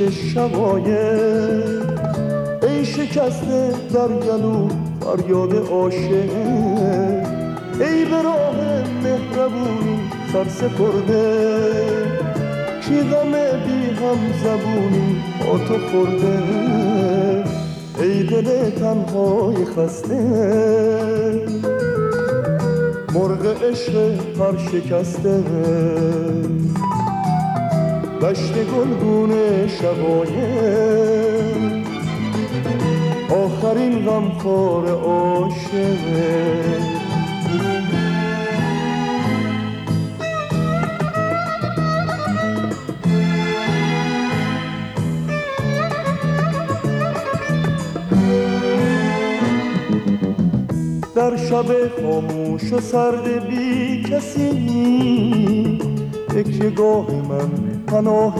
دشت شقایق، ای شکسته در گلو فریاد عاشق، ای به راه مهربونی سرسپرده، کی غم بی هم زبونی با تو خورده، ای دل تنهای خسته، مرغ عشق پر شکسته، دشت گلگون شقایق، آخرین غمخوار عاشق. در شب خاموش و سرد بی کسی، تکیه‌گاه من پناه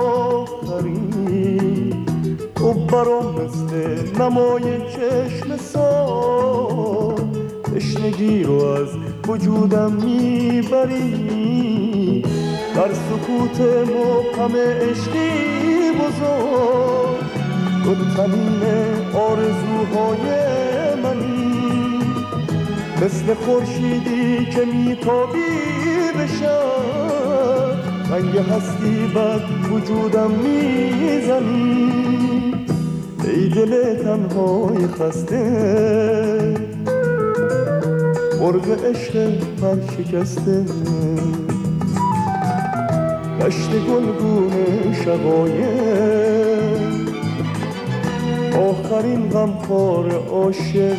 آخری، تو برام مثل نمای چشم سال، تشنگی رو از وجودم میبری، در سکوت مبهم عشقی بزرگ، تو تمیم آرزوهای منی، مثل خورشیدی که میتابی به شب، رنگ هستی بر وجودم میزنی، ای دل تنهای خسته، مرغ عشق پر شکسته، دشت گلگون شقایق، آخرین غمخوار عاشق.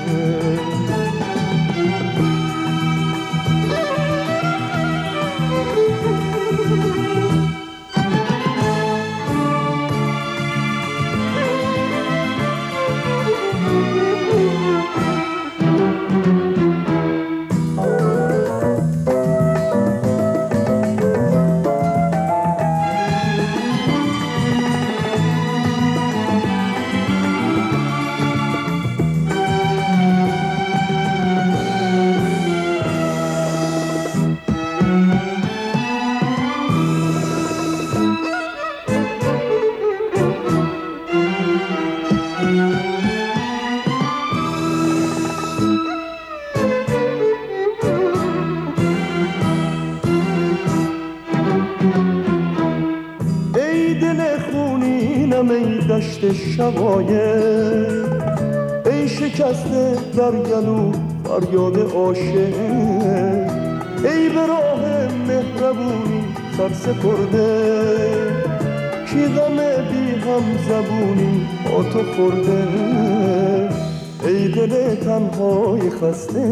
ای دشت شقایق، ای شکسته در گلو فریاد عاشق، ای به راه مهربونی سرسپرده، کی غم بی هم زبونی با تو خورده، ای دل تنهای خسته،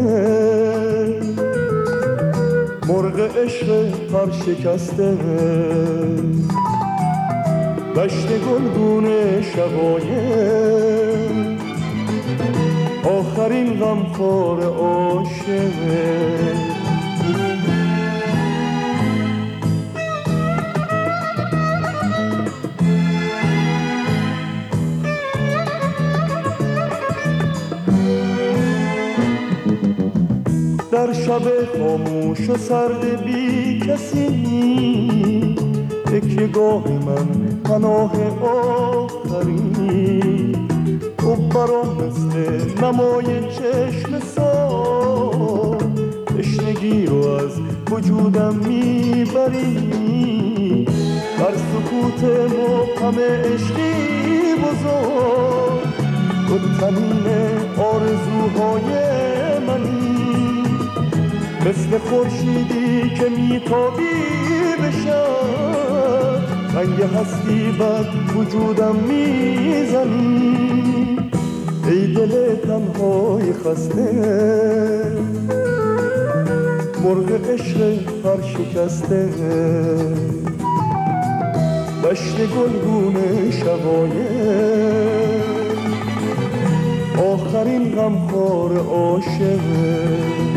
مرغ عشق پر شکسته، دشت گلگون شقایق، آخرین غمخوار عاشق. در شب خاموش و سرد بی کسی، تکیه‌گاه من پناه آخری، تو برام مثل نمای چشم سال، تشنگی رو از وجودم میبری، در سکوت مبهم عشقی بزرگ، تو تمیم آرزوهای منی، مثل خورشیدی که میتابی به شب، رنگ هستی بر وجودم میزنی، ای دل تنهای خسته، مرغ عشق پر شکسته، دشت گلگون شقایق، آخرین غمخوار عاشق.